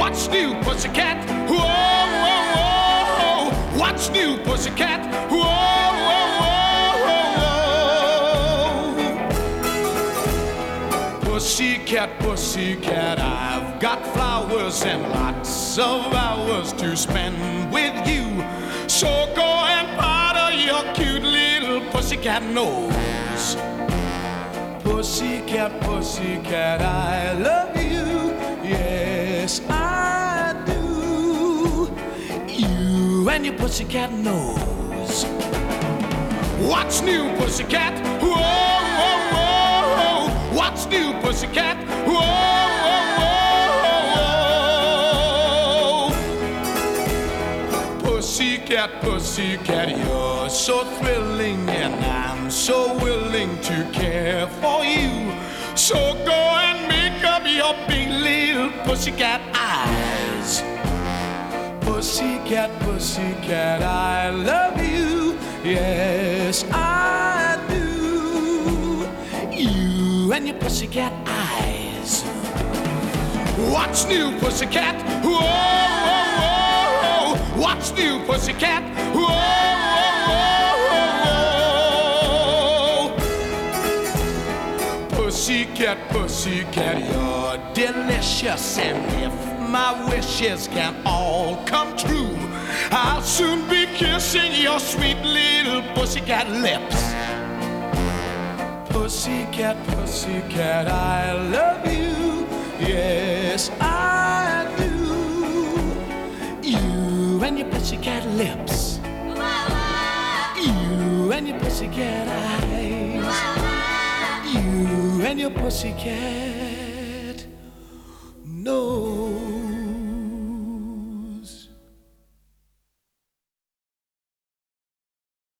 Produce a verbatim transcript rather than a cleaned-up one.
What's new, pussycat? Whoa, whoa, whoa. What's new, pussycat? Whoa, whoa, whoa, whoa. Pussycat, pussycat, I've got flowers and lots of hours to spend with you. So go and powder your cute little pussycat nose. Pussycat, pussycat, I love you. Yes, I do. You and your pussycat nose. What's new, pussycat? Whoa, whoa, whoa. What's new, pussycat? Whoa, whoa, whoa. Pussycat, pussycat, you're so thrilling, and I'm so willing to care for you. So go and make up your big little pussycat eyes. Pussycat, pussycat, I love you. Yes, I do. You and your pussycat eyes. What's new, pussycat? Whoa, whoa, whoa. What's new, pussycat? Whoa, whoa, whoa. Pussycat, pussycat, you're delicious, and if my wishes can all come true, I'll soon be kissing your sweet little pussycat lips. Pussycat, pussycat, I love you. Yes, I do. You and your pussycat lips. You and your pussycat eyes. You and your pussycat